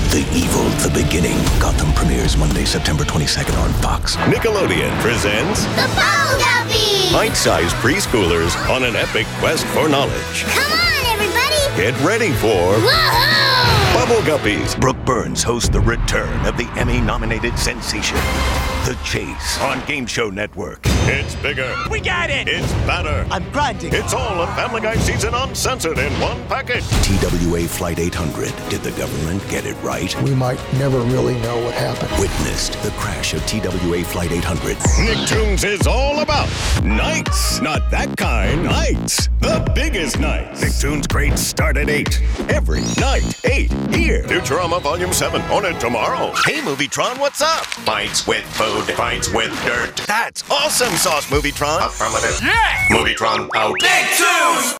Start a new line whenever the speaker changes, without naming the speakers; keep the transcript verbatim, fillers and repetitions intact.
The Evil, The Beginning. Gotham premieres Monday, September twenty-second on Fox.
Nickelodeon presents
The Bubble Guppies!
Bite-sized preschoolers on an epic quest for knowledge.
Come on, everybody!
Get ready for...
Woohoo!
Bubble Guppies.
Brooke Burns hosts the return of the Emmy-nominated sensation, The Chase, on Game Show Network.
It's bigger.
We got it!
It's better.
I'm grinding.
It's all a Family Guy season uncensored in one package.
T W A Flight eight hundred. Did the government get it right?
We might never really know what happened.
Witnessed the crash of T W A Flight eight hundred.
Nicktoons is all about nights. Not that kind. Nights. The biggest nights. Nicktoons grades start at eight. Every night, eight. Here. Futurama Volume seven. On it tomorrow. Hey, Movietron, what's up? Fights with food. Fights with dirt. That's awesome sauce, Movietron. Affirmative.
Yeah!
Movietron out.
Nicktoons!